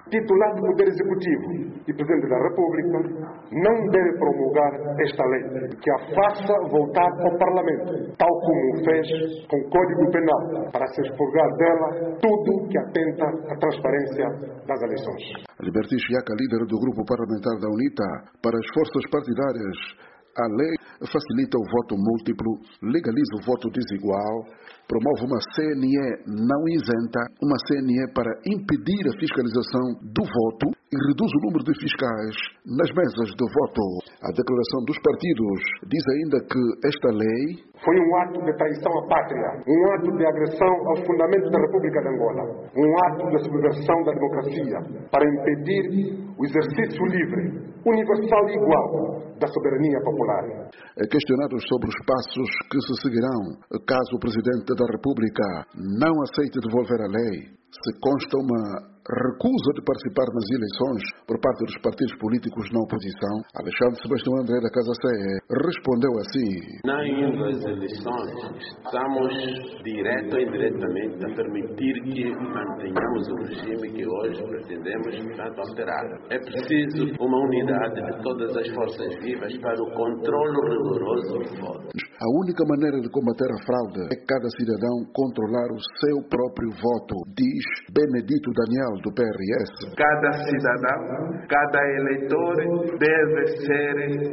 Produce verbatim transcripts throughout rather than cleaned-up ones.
titular do Poder Executivo e Presidente da República, não deve promulgar esta lei, que a faça voltar ao Parlamento, tal como fez com o Código Penal, para se expurgar dela tudo que atenta à transparência das eleições. Liberty Chiaca, líder do grupo parlamentar da UNITA, para as forças partidárias, a lei facilita o voto múltiplo, legaliza o voto desigual, promove uma C N E não isenta, uma C N E para impedir a fiscalização do voto e reduz o número de fiscais nas mesas de voto. A declaração dos partidos diz ainda que esta lei foi um ato de traição à pátria, um ato de agressão aos fundamentos da República de Angola, um ato de subversão da democracia, para impedir o exercício livre, universal e igual da soberania popular. Questionados sobre os passos que se seguirão caso o Presidente da República não aceite devolver a lei, se consta uma recusa de participar nas eleições por parte dos partidos políticos na oposição, Alexandre Sebastião André da Casa C E respondeu assim: não indo às eleições, estamos direto ou indiretamente a permitir que mantenhamos o regime que hoje pretendemos, portanto, alterar. É preciso uma unidade de todas as forças vivas para o controle rigoroso do voto. A única maneira de combater a fraude é cada cidadão controlar o seu próprio voto, diz Benedito Daniel do P R S. Cada cidadão, cada eleitor deve ser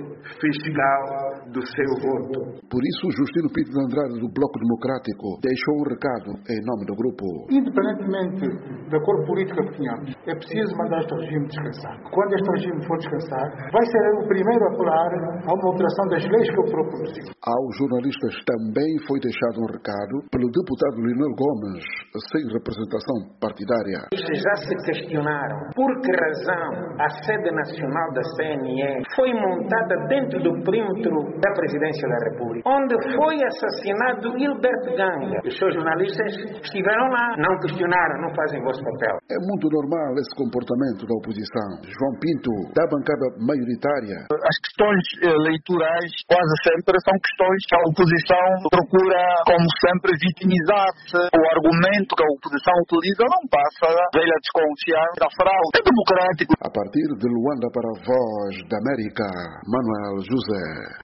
fiscal do seu voto. Por isso, Justino Pinto de Andrade, do Bloco Democrático, deixou um recado em nome do grupo. Independentemente da cor política que tenhamos, é preciso mandar este regime descansar. Quando este regime for descansar, vai ser o primeiro a apelar a uma alteração das leis que eu propus. Aos jornalistas também foi deixado um recado pelo deputado Leonel Gomes, sem representação partidária. Já se questionaram por que razão a sede nacional da C N E foi montada dentro do perímetro da Presidência da República, onde foi assassinado Hilberto Ganga. Os seus jornalistas estiveram lá, não questionaram, não fazem vosso papel. É muito normal esse comportamento da oposição. João Pinto, da bancada maioritária. As questões eleitorais quase sempre são questões que a oposição procura, como sempre, vitimizar-se. O argumento que a oposição utiliza não passa da velha desconfiança da fraude. É democrático. A partir de Luanda para a Voz da América, Manuel José.